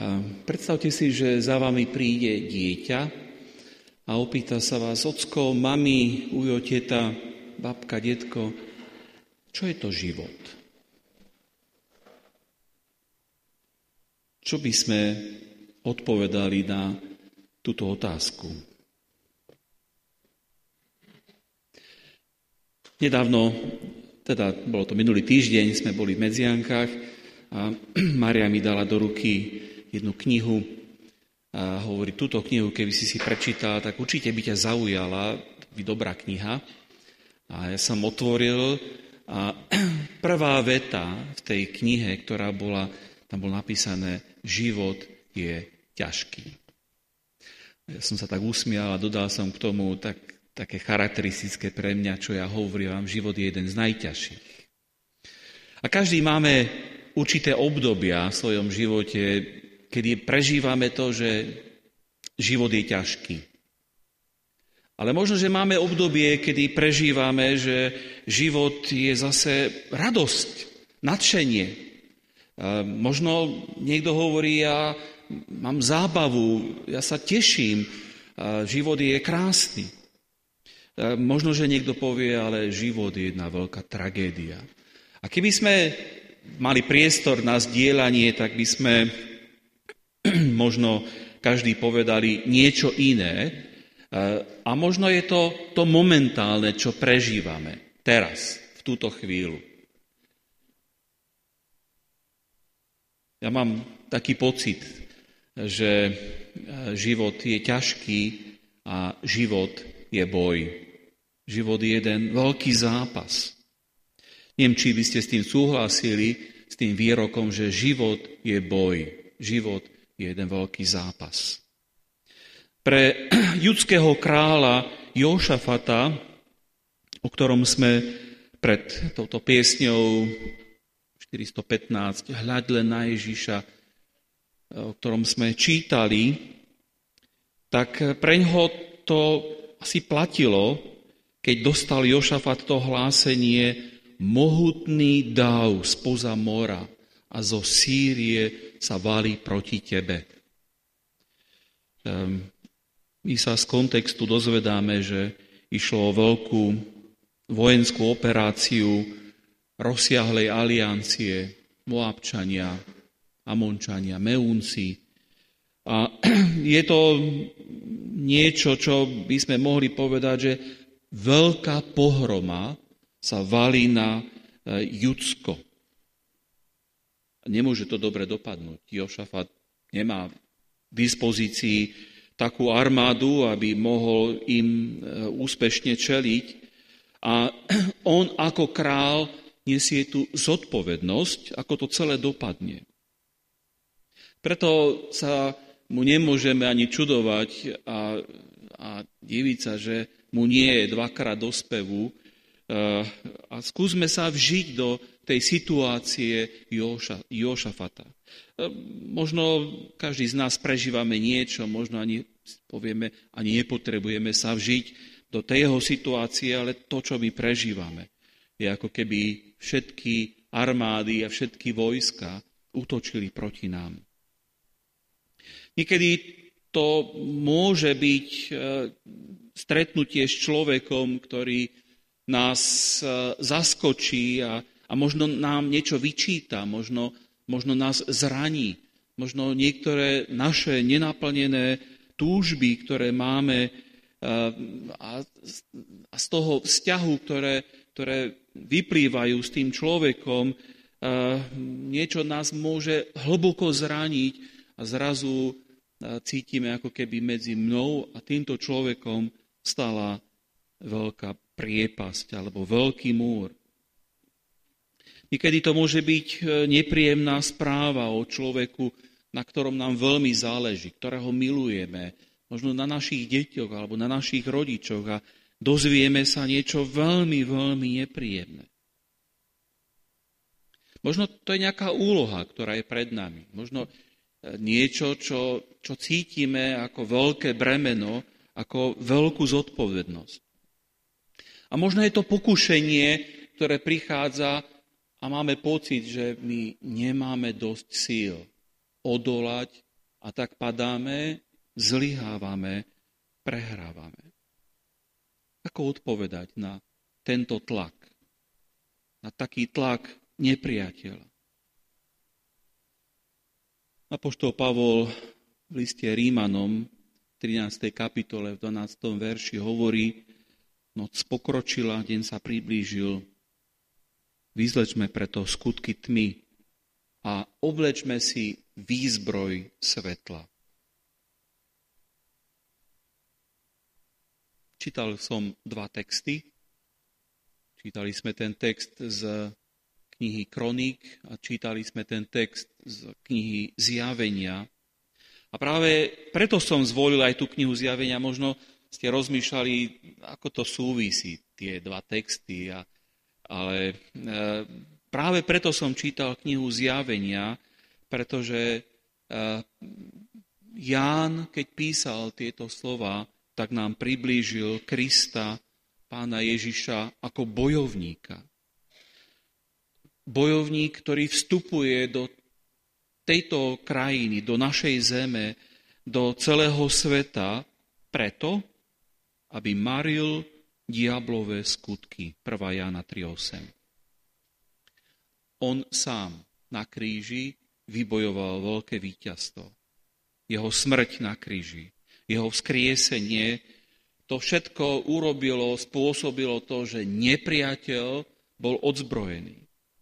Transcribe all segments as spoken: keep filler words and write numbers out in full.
Predstavte si, že za vami príde dieťa a opýta sa vás: ocko, mami, ujo, teta, babka, detko, čo je to život? Čo by sme odpovedali na túto otázku? Nedávno, teda bolo to minulý týždeň, sme boli v Medziankách a Mária mi dala do ruky jednu knihu a hovorí: túto knihu, keby si si prečítal, tak určite by ťa zaujala, by dobrá kniha. A ja som otvoril a prvá veta v tej knihe, ktorá bola, tam bolo napísané: život je ťažký. Ja som sa tak usmial a dodal som k tomu tak, také charakteristické pre mňa, čo ja hovorím vám: život je jeden z najťažších. A každý máme určité obdobia v svojom živote, kedy prežívame to, že život je ťažký. Ale možno, že máme obdobie, kedy prežívame, že život je zase radosť, nadšenie. Možno niekto hovorí: ja mám zábavu, ja sa teším, život je krásny. Možno, že niekto povie: ale život je jedna veľká tragédia. A keby sme mali priestor na zdieľanie, tak by sme možno každý povedali niečo iné a možno je to to momentálne, čo prežívame teraz, v túto chvíľu. Ja mám taký pocit, že život je ťažký a život je boj. Život je jeden veľký zápas. Neviem, či by ste s tým súhlasili, s tým výrokom, že život je boj. Život je jeden veľký zápas. Pre judského kráľa Jošafata, o ktorom sme pred touto piesňou štyristopätnásť Hľaď len na Ježiša, o ktorom sme čítali, tak preňho to asi platilo, keď dostal Jošafat to hlásenie: mohutný dáv spoza mora a zo Sýrie sa valí proti tebe. My sa z kontextu dozvedáme, že išlo o veľkú vojenskú operáciu rozsiahlej aliancie Moabčania, Amončania, Meúnci. A je to niečo, čo by sme mohli povedať, že veľká pohroma sa valí na Judsko. Nemôže to dobre dopadnúť. Jošafat nemá v dispozícii takú armádu, aby mohol im úspešne čeliť. A on ako král nesie tú zodpovednosť, ako to celé dopadne. Preto sa mu nemôžeme ani čudovať a, a diviť sa, že mu nie je dvakrát do spevu. A skúsme sa vžiť do tej situácie Joša, Jošafata. Možno každý z nás prežívame niečo, možno ani povieme, ani nepotrebujeme sa vžiť do tej jeho situácie, ale to, čo my prežívame, je ako keby všetky armády a všetky vojska útočili proti nám. Niekedy to môže byť stretnutie s človekom, ktorý nás zaskočí a, a možno nám niečo vyčíta, možno, možno nás zraní, možno niektoré naše nenaplnené túžby, ktoré máme a, a z toho vzťahu, ktoré, ktoré vyplývajú s tým človekom, niečo nás môže hlboko zraniť a zrazu cítime, ako keby medzi mnou a týmto človekom stala veľká priepasť alebo veľký múr. Niekedy to môže byť nepríjemná správa o človeku, na ktorom nám veľmi záleží, ktorého milujeme, možno na našich deťoch alebo na našich rodičoch a dozvieme sa niečo veľmi, veľmi nepríjemné. Možno to je nejaká úloha, ktorá je pred nami. Možno niečo, čo, čo cítime ako veľké bremeno, ako veľkú zodpovednosť. A možno je to pokušenie, ktoré prichádza a máme pocit, že my nemáme dosť síl odolať A tak padáme, zlyhávame, prehrávame. Ako odpovedať na tento tlak? Na taký tlak nepriateľa? Apoštol Pavol v liste Rímanom v trinástej kapitole v dvanástom verši hovorí: noc pokročila, deň sa priblížil. Vyzlečme preto skutky tmy a oblečme si výzbroj svetla. Čítal som dva texty. Čítali sme ten text z knihy Kroník a čítali sme ten text z knihy Zjavenia. A práve preto som zvolil aj tú knihu Zjavenia. Možno ste rozmýšľali, ako to súvisí, tie dva texty. A, ale e, práve preto som čítal knihu Zjavenia, pretože e, Ján, keď písal tieto slova, tak nám priblížil Krista, Pána Ježiša, ako bojovníka. Bojovník, ktorý vstupuje do tejto krajiny, do našej zeme, do celého sveta, preto, aby maril diablové skutky. prvá Jána tri osem. On sám na kríži vybojoval veľké víťazstvo. Jeho smrť na kríži, jeho vzkriesenie, to všetko urobilo, spôsobilo to, že nepriateľ bol odzbrojený.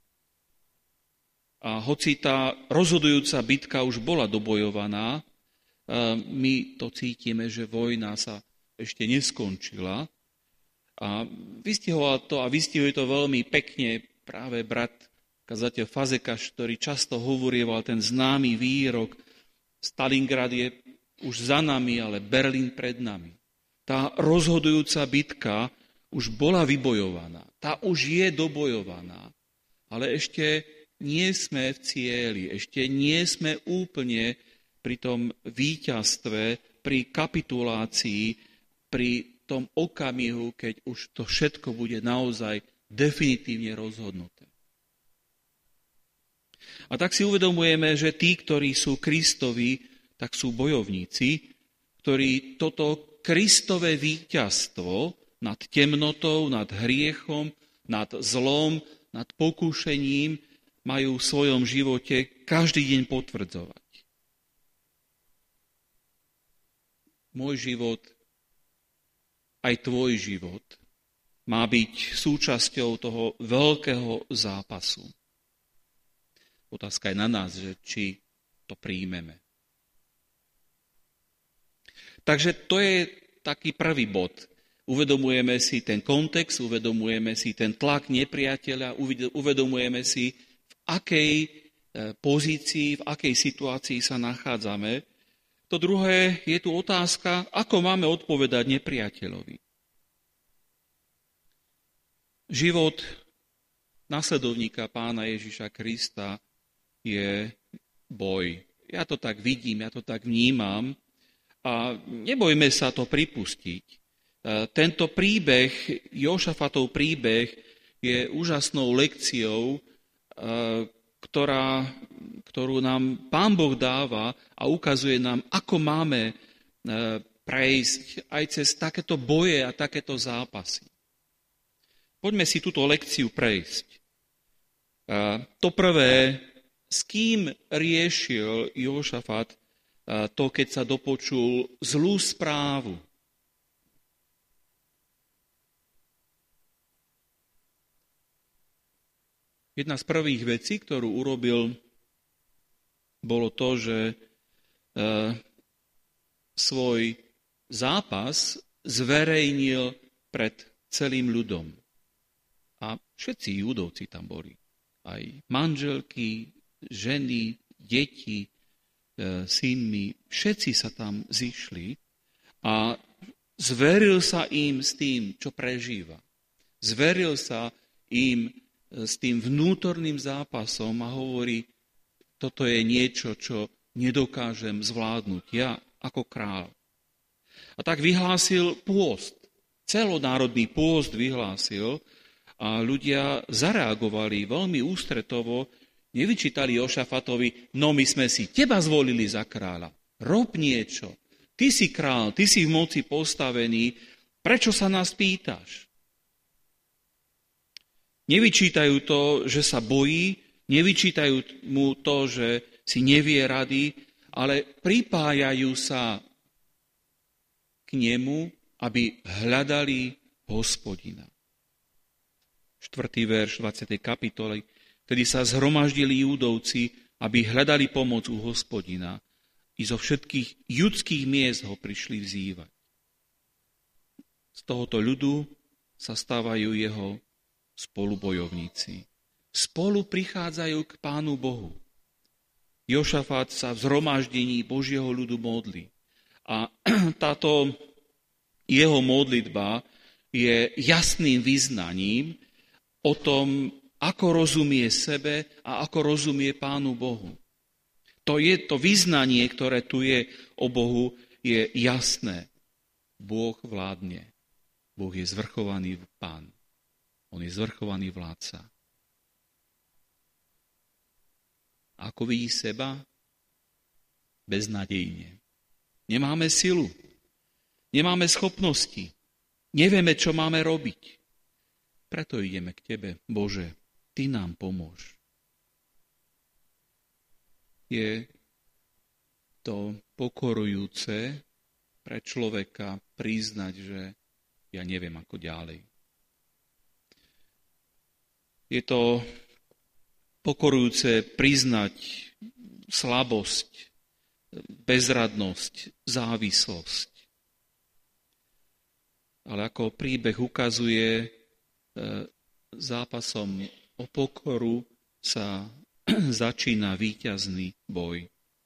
A hoci tá rozhodujúca bitka už bola dobojovaná, my to cítime, že vojna sa ešte neskončila. A vystihoval to a vystihuje to veľmi pekne práve brat kazateľ Fazekaš, ktorý často hovorieval ten známy výrok: Stalingrad je už za nami, ale Berlín pred nami. Tá rozhodujúca bitka už bola vybojovaná. Tá už je dobojovaná. Ale ešte nie sme v cieli. Ešte nie sme úplne pri tom víťazstve, pri kapitulácii, pri tom okamihu, keď už to všetko bude naozaj definitívne rozhodnuté. A tak si uvedomujeme, že tí, ktorí sú Kristovi, tak sú bojovníci, ktorí toto Kristové víťazstvo nad temnotou, nad hriechom, nad zlom, nad pokúšením majú v svojom živote každý deň potvrdzovať. Môj život, aj tvoj život, má byť súčasťou toho veľkého zápasu. Otázka je na nás, že či to príjmeme. Takže to je taký prvý bod. Uvedomujeme si ten kontext, uvedomujeme si ten tlak nepriateľa, uvedomujeme si, v akej pozícii, v akej situácii sa nachádzame. To druhé, je tu otázka, ako máme odpovedať nepriateľovi. Život nasledovníka Pána Ježiša Krista je boj. Ja to tak vidím, ja to tak vnímam. A nebojme sa to pripustiť. Tento príbeh, Jošafatov príbeh, je úžasnou lekciou, ktorá, ktorú nám Pán Boh dáva a ukazuje nám, ako máme prejsť aj cez takéto boje a takéto zápasy. Poďme si túto lekciu prejsť. To prvé, s kým riešil Jošafat to, keď sa dopočul zlú správu. Jedna z prvých vecí, ktorú urobil, bolo to, že e, svoj zápas zverejnil pred celým ľudom. A všetci Judovci tam boli. Aj manželky, ženy, deti, synmi, všetci sa tam zišli a zveril sa im s tým, čo prežíva. Zveril sa im s tým vnútorným zápasom a hovorí, toto je niečo, čo nedokážem zvládnuť ja ako kráľ. A tak vyhlásil pôst. Celonárodný pôst vyhlásil a ľudia zareagovali veľmi ústretovo. Nevyčítali Jošafatovi, no my sme si teba zvolili za kráľa. Rob niečo. Ty si král, ty si v moci postavený. Prečo sa nás pýtaš? Nevyčítajú to, že sa bojí, nevyčítajú mu to, že si nevie rady, ale pripájajú sa k nemu, aby hľadali Hospodina. štvrtý verš dvadsiatej kapitoly. Vtedy sa zhromaždili Júdovci, aby hľadali pomoc u Hospodina. I zo všetkých judských miest ho prišli vzývať. Z tohoto ľudu sa stávajú jeho spolubojovníci. Spolu prichádzajú k Pánu Bohu. Jošafát sa v zhromaždení Božieho ľudu modlí. A táto jeho modlitba je jasným vyznaním o tom, ako rozumie sebe a ako rozumie Pánu Bohu. To je to vyznanie, ktoré tu je o Bohu, je jasné. Boh vládne. Boh je zvrchovaný Pán. On je zvrchovaný vládca. Ako vidí seba? Beznadejne. Nemáme silu. Nemáme schopnosti. Nevieme, čo máme robiť. Preto ideme k Tebe, Bože. Ty nám pomôž. Je to pokorujúce pre človeka priznať, že ja neviem ako ďalej. Je to pokorujúce priznať slabosť, bezradnosť, závislosť. Ale ako príbeh ukazuje, zápasom o pokoru sa začína víťazný boj.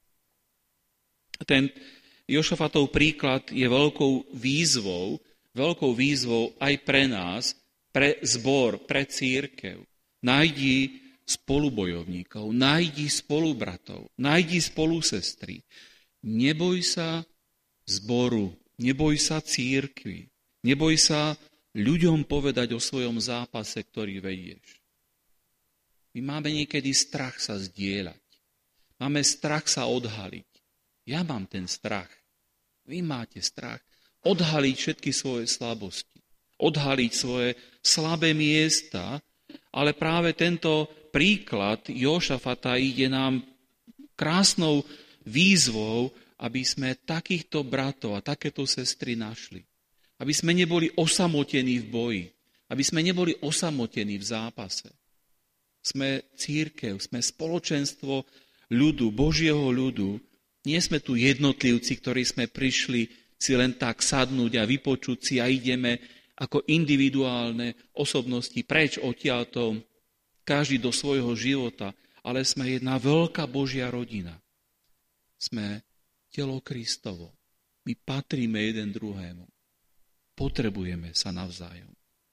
Ten Jošafatov príklad je veľkou výzvou, veľkou výzvou aj pre nás, pre zbor, pre cirkev. Nájdi spolubojovníkov, nájdi spolubratov, nájdi spolusestry. Neboj sa zboru, neboj sa cirkvi, neboj sa ľuďom povedať o svojom zápase, ktorý vedieš. My máme niekedy strach sa zdieľať. Máme strach sa odhaliť. Ja mám ten strach. Vy máte strach. Odhaliť všetky svoje slabosti. Odhaliť svoje slabé miesta. Ale práve tento príklad Jošafata ide nám krásnou výzvou, aby sme takýchto bratov a takéto sestry našli. Aby sme neboli osamotení v boji. Aby sme neboli osamotení v zápase. Sme cirkev, sme spoločenstvo ľudu, Božieho ľudu. Nie sme tu jednotlivci, ktorí sme prišli si len tak sadnúť a vypočuť si a ideme ako individuálne osobnosti preč odtiaľto, každý do svojho života, ale sme jedna veľká Božia rodina. Sme telo Kristovo. My patríme jeden druhému. Potrebujeme sa navzájom.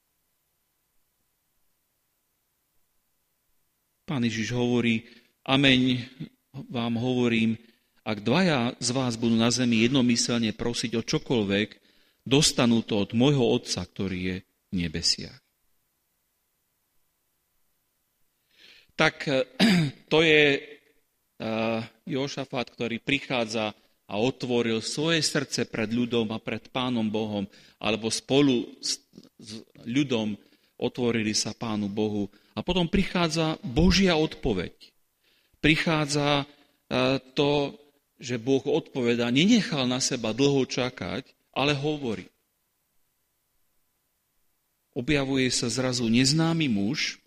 Pán Ježiš hovorí, ameň vám hovorím, ak dvaja z vás budú na zemi jednomyselne prosiť o čokoľvek, dostanú to od môjho Otca, ktorý je v nebesiach. Tak to je Jošafát, ktorý prichádza a otvoril svoje srdce pred ľudom a pred Pánom Bohom, alebo spolu s ľudom otvorili sa Pánu Bohu. A potom prichádza Božia odpoveď. Prichádza to, že Boh odpovedá, nenechal na seba dlho čakať, ale hovorí. Objavuje sa zrazu neznámy muž,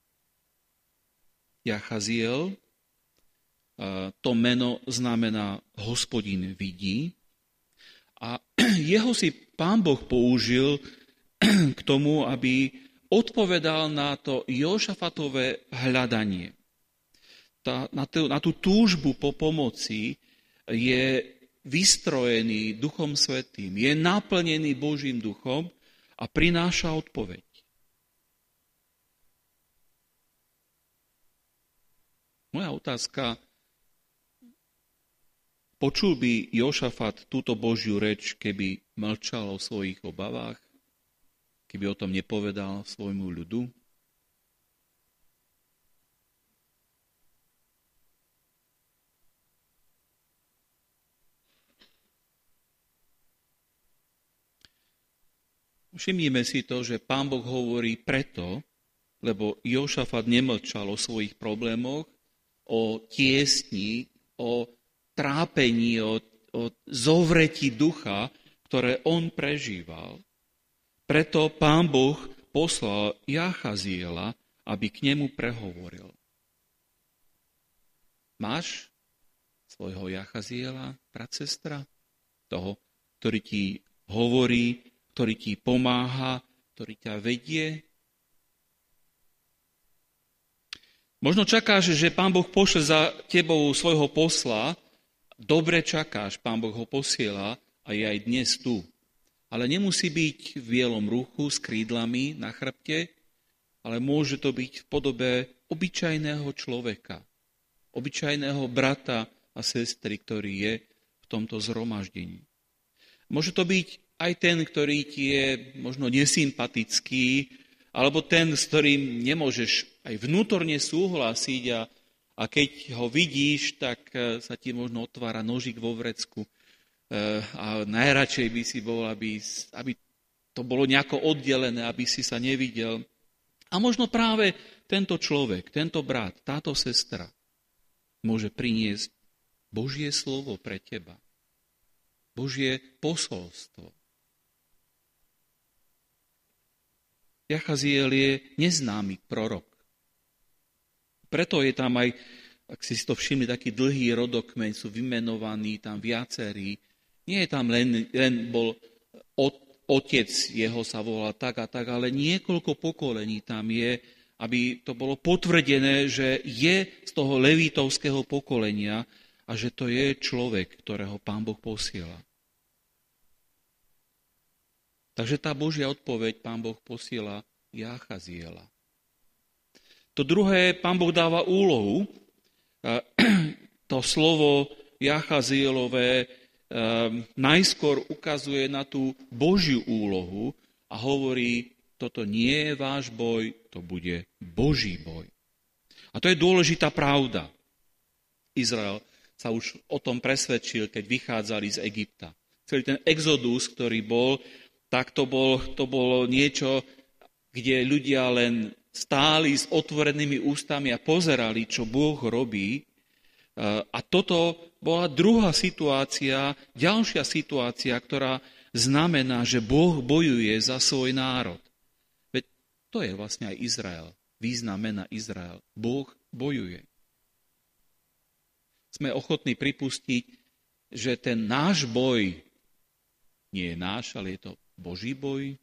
Jachaziel, to meno znamená Hospodin vidí, a jeho si Pán Boh použil k tomu, aby odpovedal na to Jošafatové hľadanie. Tá, na, tú, na tú túžbu po pomoci je vystrojený Duchom Svätým, je naplnený Božím duchom a prináša odpoveď. Moja otázka, počul by Jošafat túto Božiu reč, keby mlčal o svojich obavách? Keby o tom nepovedal svojmu ľudu? Všimnime si to, že Pán Boh hovorí preto, lebo Jošafat nemlčal o svojich problémoch, o tiesni, o trápení, o, o zovretí ducha, ktoré on prežíval. Preto Pán Boh poslal Jachaziela, aby k nemu prehovoril. Máš svojho Jachaziela, brat, sestra? Toho, ktorý ti hovorí, ktorý ti pomáha, ktorý ťa vedie? Možno čakáš, že Pán Boh pošle za tebou svojho posla. Dobre čakáš, Pán Boh ho posiela a je aj dnes tu. Ale nemusí byť v bielom ruchu s krídlami na chrbte, ale môže to byť v podobe obyčajného človeka, obyčajného brata a sestry, ktorý je v tomto zhromaždení. Môže to byť aj ten, ktorý ti je možno nesympatický, alebo ten, s ktorým nemôžeš aj vnútorne súhlasiť a, a keď ho vidíš, tak sa ti možno otvára nožík vo vrecku a najradšej by si bol, aby, aby to bolo nejako oddelené, aby si sa nevidel. A možno práve tento človek, tento brat, táto sestra môže priniesť Božie slovo pre teba. Božie posolstvo. Jachaziel je neznámy prorok. Preto je tam aj, ak si to všimli, taký dlhý rodokmeň, sú vymenovaní tam viacerí. Nie je tam len, len bol otec, jeho sa volal tak a tak, ale niekoľko pokolení tam je, aby to bolo potvrdené, že je z toho levítovského pokolenia a že to je človek, ktorého Pán Boh posiela. Takže tá Božia odpoveď Pán Boh posiela Jachaziela. To druhé, Pán Boh dáva úlohu. To slovo Jachazielové najskôr ukazuje na tú Božiu úlohu a hovorí, toto nie je váš boj, to bude Boží boj. A to je dôležitá pravda. Izrael sa už o tom presvedčil, keď vychádzali z Egypta. Celý ten exodus, ktorý bol, tak to, bol, to bolo niečo, kde ľudia len stáli s otvorenými ústami a pozerali, čo Boh robí. A toto bola druhá situácia, ďalšia situácia, ktorá znamená, že Boh bojuje za svoj národ. Veď to je vlastne aj Izrael, význam mena Izrael. Boh bojuje. Sme ochotní pripustiť, že ten náš boj nie je náš, ale je to Boží boj.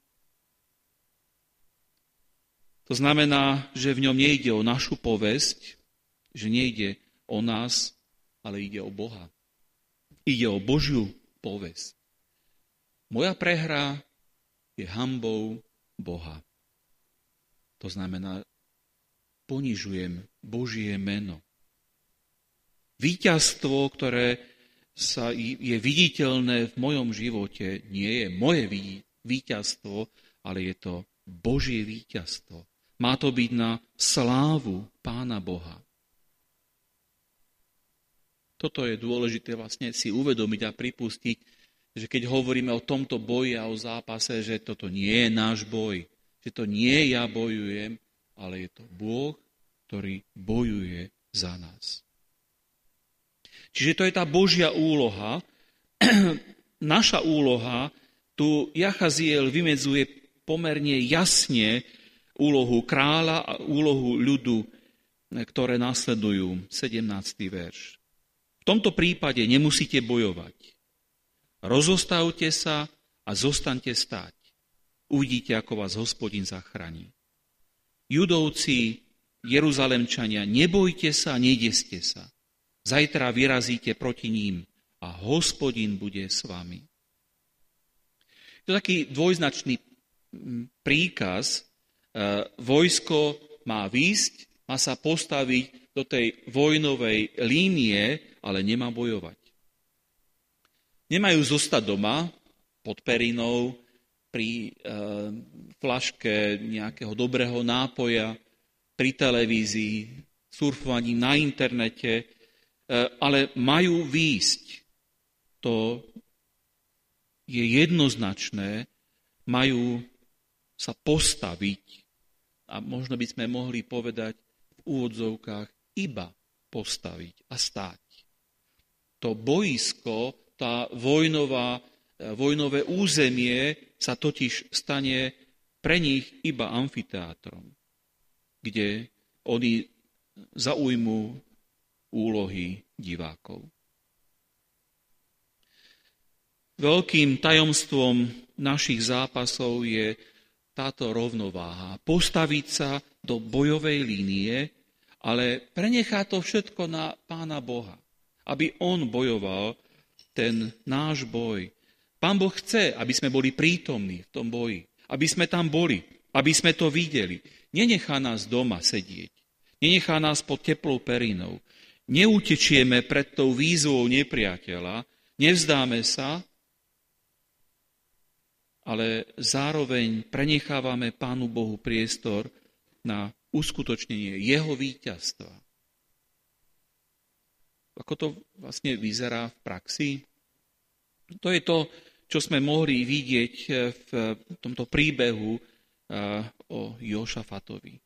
To znamená, že v ňom nejde o našu povesť, že nejde o nás, ale ide o Boha. Ide o Božiu povesť. Moja prehra je hanbou Boha. To znamená, ponižujem Božie meno. Víťazstvo, ktoré sa je viditeľné v mojom živote, nie je moje víťazstvo, ale je to Božie víťazstvo. Má to byť na slávu Pána Boha. Toto je dôležité vlastne si uvedomiť a pripustiť, že keď hovoríme o tomto boji a o zápase, že toto nie je náš boj, že to nie ja bojujem, ale je to Boh, ktorý bojuje za nás. Čiže to je tá Božia úloha. Naša úloha, tu Jachaziel vymedzuje pomerne jasne úlohu kráľa a úlohu ľudu, ktoré nasledujú. sedemnásty verš. V tomto prípade nemusíte bojovať. Rozostavte sa a zostaňte stáť. Uvidíte, ako vás Hospodin zachráni. Judovci, Jeruzalemčania, nebojte sa, nedeste sa. Zajtra vyrazíte proti ním a Hospodin bude s vami. To je taký dvojznačný príkaz. Vojsko má výjsť, má sa postaviť do tej vojnovej línie, ale nemá bojovať. Nemajú zostať doma pod perinou pri e, flaške nejakého dobrého nápoja, pri televízii, surfovaní na internete, ale majú výjsť. To je jednoznačné, majú sa postaviť, a možno by sme mohli povedať v úvodzovkách iba postaviť a stáť. To boisko, tá vojnová, vojnové územie sa totiž stane pre nich iba amfiteátrom, kde oni zaujmú úlohy divákov. Veľkým tajomstvom našich zápasov je táto rovnováha. Postaviť sa do bojovej línie, ale prenechá to všetko na Pána Boha, aby on bojoval ten náš boj. Pán Boh chce, aby sme boli prítomní v tom boji, aby sme tam boli, aby sme to videli. Nenechá nás doma sedieť, nenechá nás pod teplou perinou. Neutečieme pred tou výzvou nepriateľa, nevzdáme sa, ale zároveň prenechávame Pánu Bohu priestor na uskutočnenie jeho víťazstva. Ako to vlastne vyzerá v praxi? To je to, čo sme mohli vidieť v tomto príbehu o Jošafatovi.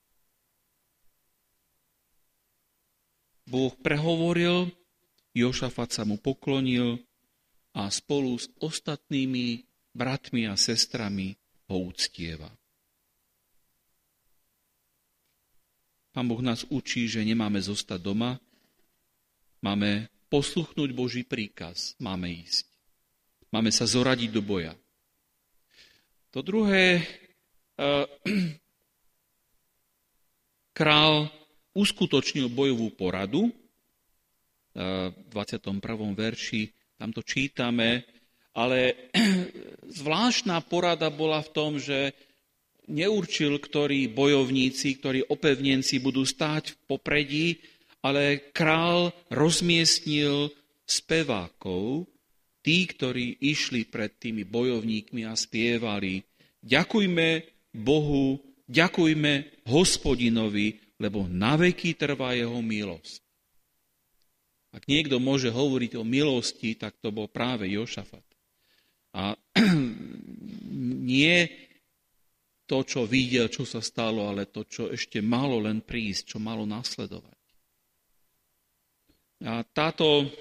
Boh prehovoril, Jošafat sa mu poklonil a spolu s ostatnými bratmi a sestrami ho uctieva. Pán Boh nás učí, že nemáme zostať doma, máme posluchnúť Boží príkaz, máme ísť. Máme sa zoradiť do boja. To druhé, král uskutočnil bojovú poradu, v dvadsiatom prvom verši, tam to čítame, ale zvláštna porada bola v tom, že neurčil, ktorí bojovníci, ktorí opevnenci budú stáť v popredí, ale král rozmiestnil spevákov, tí, ktorí išli pred tými bojovníkmi a spievali: ďakujme Bohu, ďakujme Hospodinovi, lebo naveky trvá jeho milosť. Ak niekto môže hovoriť o milosti, tak to bol práve Jošafat. A nie to, čo videl, čo sa stalo, ale to, čo ešte malo len prísť, čo malo nasledovať. A táto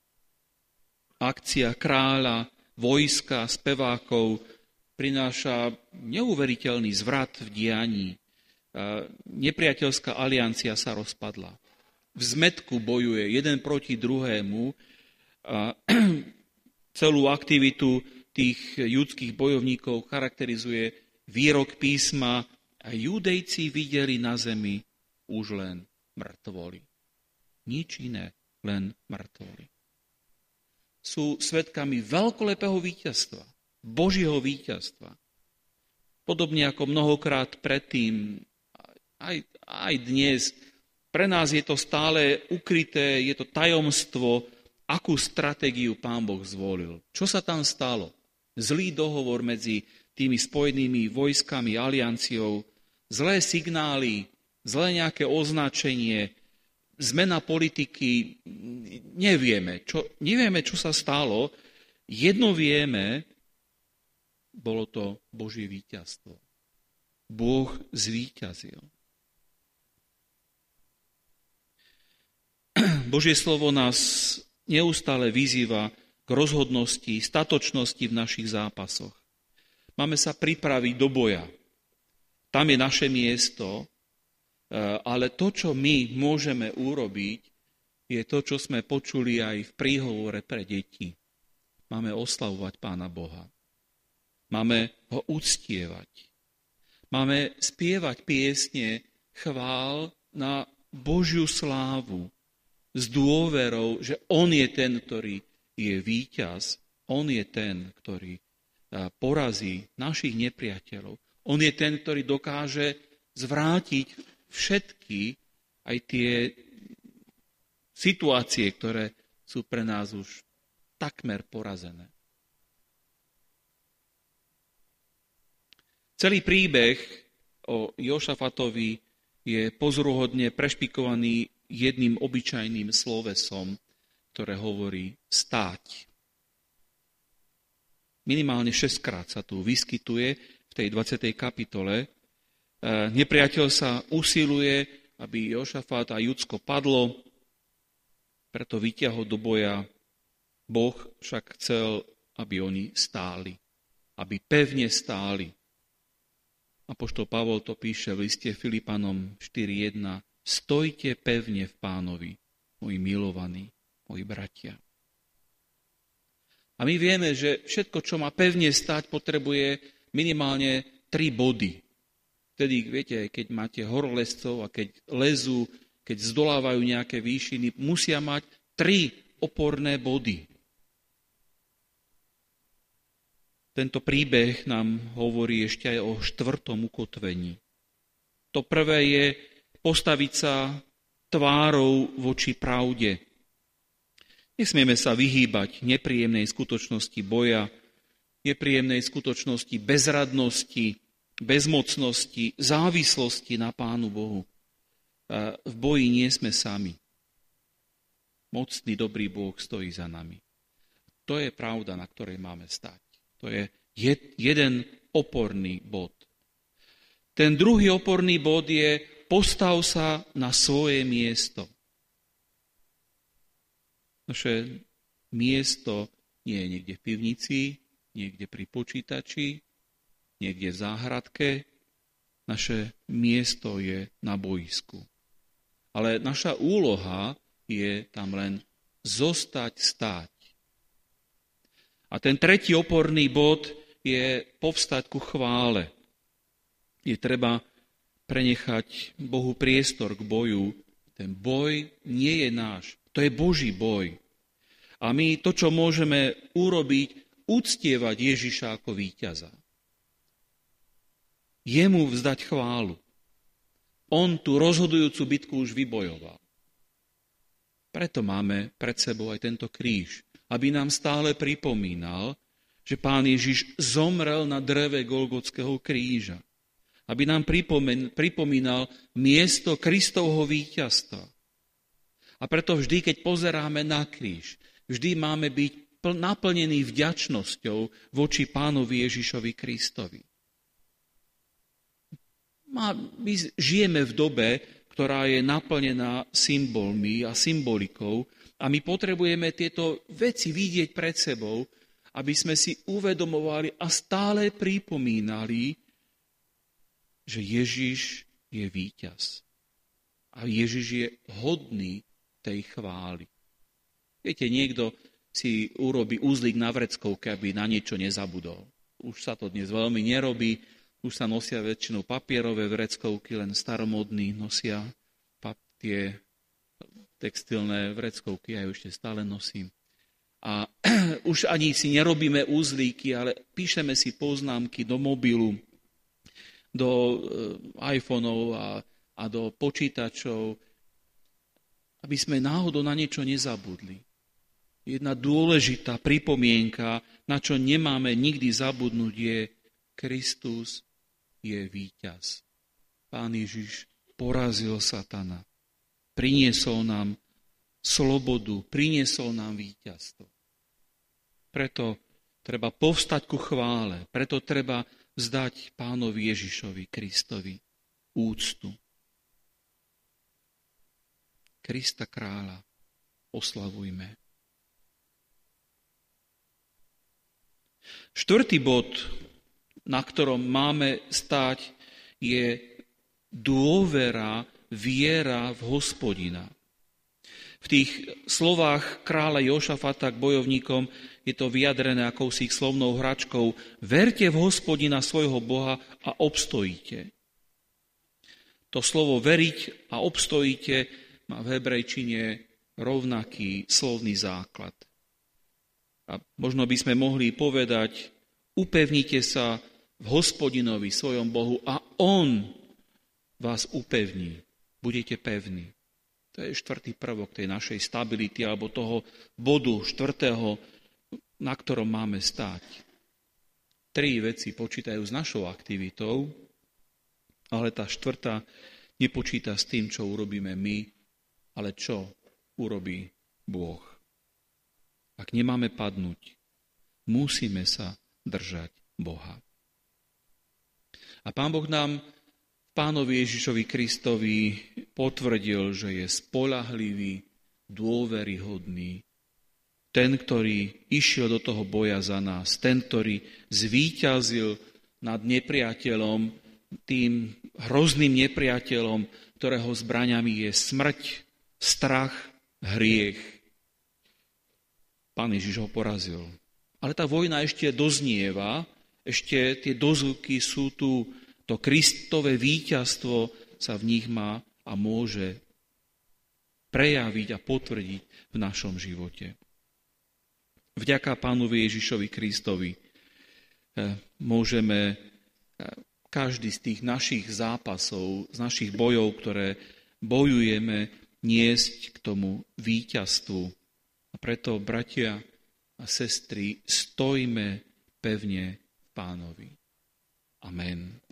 akcia kráľa, vojska, spevákov prináša neuveriteľný zvrat v dianí. Nepriateľská aliancia sa rozpadla. V zmätku bojuje jeden proti druhému. A celú aktivitu tých judských bojovníkov charakterizuje výrok písma: a Judejci videli na zemi už len mŕtvoly. Nič iné, len mŕtvoly. Sú svedkami veľkolepého víťazstva, Božieho víťazstva. Podobne ako mnohokrát predtým, aj, aj dnes, pre nás je to stále ukryté, je to tajomstvo, akú stratégiu Pán Boh zvolil. Čo sa tam stalo? Zlý dohovor medzi tými spojenými vojskami, alianciou, zlé signály, zlé nejaké označenie, zmena politiky, nevieme, čo, nevieme, čo sa stalo. Jedno vieme, bolo to Božie víťazstvo. Boh zvíťazil. Božie slovo nás neustále vyzýva k rozhodnosti, statočnosti v našich zápasoch. Máme sa pripraviť do boja. Tam je naše miesto, ale to, čo my môžeme urobiť, je to, čo sme počuli aj v príhovore pre deti. Máme oslavovať Pána Boha. Máme ho uctievať. Máme spievať piesne chvál na Božiu slávu s dôverou, že on je ten, ktorý je víťaz. On je ten, ktorý porazí našich nepriateľov. On je ten, ktorý dokáže zvrátiť všetky aj tie situácie, ktoré sú pre nás už takmer porazené. Celý príbeh o Jošafatovi je pozoruhodne prešpikovaný jedným obyčajným slovesom, ktoré hovorí stáť. Minimálne šesťkrát sa tu vyskytuje v tej dvadsiatej kapitole. Nepriateľ sa usiluje, aby Jošafát a Judsko padlo, preto vyťahol do boja. Boh však chcel, aby oni stáli, aby pevne stáli. Apoštol Pavol to píše v liste Filipanom štyri jedna. Stojte pevne v Pánovi, moji milovaní, moji bratia. A my vieme, že všetko, čo má pevne stať, potrebuje minimálne tri body. Vtedy, viete, keď máte horolezcov a keď lezú, keď zdolávajú nejaké výšiny, musia mať tri oporné body. Tento príbeh nám hovorí ešte aj o štvrtom ukotvení. To prvé je postaviť sa tvárou voči pravde. Nesmieme sa vyhýbať nepríjemnej skutočnosti boja, nepríjemnej skutočnosti bezradnosti, bezmocnosti, závislosti na Pánu Bohu. V boji nie sme sami. Mocný, dobrý Boh stojí za nami. To je pravda, na ktorej máme stať. To je jeden oporný bod. Ten druhý oporný bod je postav sa na svoje miesto. Naše miesto nie je niekde v pivnici, niekde pri počítači, niekde v záhradke. Naše miesto je na boisku. Ale naša úloha je tam len zostať, stáť. A ten tretí oporný bod je povstať ku chvále. Je treba prenechať Bohu priestor k boju. Ten boj nie je náš. To je Boží boj. A my to, čo môžeme urobiť, uctievať Ježiša ako víťaza. Jemu vzdať chválu. On tú rozhodujúcu bitku už vybojoval. Preto máme pred sebou aj tento kríž, aby nám stále pripomínal, že Pán Ježiš zomrel na dreve Golgotského kríža. Aby nám pripomínal miesto Kristovho víťazstva. A preto vždy, keď pozeráme na kríž, vždy máme byť naplnení vďačnosťou voči Pánovi Ježišovi Kristovi. My žijeme v dobe, ktorá je naplnená symbolmi a symbolikou a my potrebujeme tieto veci vidieť pred sebou, aby sme si uvedomovali a stále pripomínali, že Ježiš je víťaz. A Ježiš je hodný tej chvály. Viete, niekto si urobí úzlik na vreckovke, aby na niečo nezabudol. Už sa to dnes veľmi nerobí, už sa nosia väčšinou papierové vreckovky, len staromodní nosia tie textilné vreckovky, ja ju ešte stále nosím. A už ani si nerobíme úzlíky, ale píšeme si poznámky do mobilu, do iPhoneov a, a do počítačov, aby sme náhodou na niečo nezabudli. Jedna dôležitá pripomienka, na čo nemáme nikdy zabudnúť, je Kristus je víťaz. Pán Ježiš porazil satana. Priniesol nám slobodu, priniesol nám víťazstvo. Preto treba povstať ku chvále, preto treba vzdať Pánovi Ježišovi Kristovi úctu. Krista kráľa oslavujme. Štvrtý bod, na ktorom máme stáť, je dôvera, viera v Hospodina. V tých slovách kráľa Jošafata k bojovníkom je to vyjadrené akousi slovnou hračkou. Verte v Hospodina svojho Boha a obstojíte. To slovo veriť a obstojíte má v hebrejčine rovnaký slovný základ. A možno by sme mohli povedať, upevnite sa v Hospodinovi, svojom Bohu, a On vás upevní. Budete pevní. To je štvrtý prvok tej našej stability, alebo toho bodu štvrtého, na ktorom máme stáť. Tri veci počítajú s našou aktivitou, ale tá štvrtá nepočíta s tým, čo urobíme my, ale čo urobí Boh. Ak nemáme padnúť, musíme sa držať Boha. A Pán Boh nám Pánovi Ježišovi Kristovi potvrdil, že je spoľahlivý, dôveryhodný. Ten, ktorý išiel do toho boja za nás, ten, ktorý zvíťazil nad nepriateľom, tým hrozným nepriateľom, ktorého zbraňami je smrť, strach, hriech. Pán Ježiš ho porazil. Ale tá vojna ešte doznieva, ešte tie dozvuky sú tu, to Kristové víťazstvo sa v nich má a môže prejaviť a potvrdiť v našom živote. Vďaka Pánovi Ježišovi Kristovi môžeme každý z tých našich zápasov, z našich bojov, ktoré bojujeme, niesť k tomu víťazstvu. A preto, bratia a sestry, stojme pevne v Pánovi. Amen.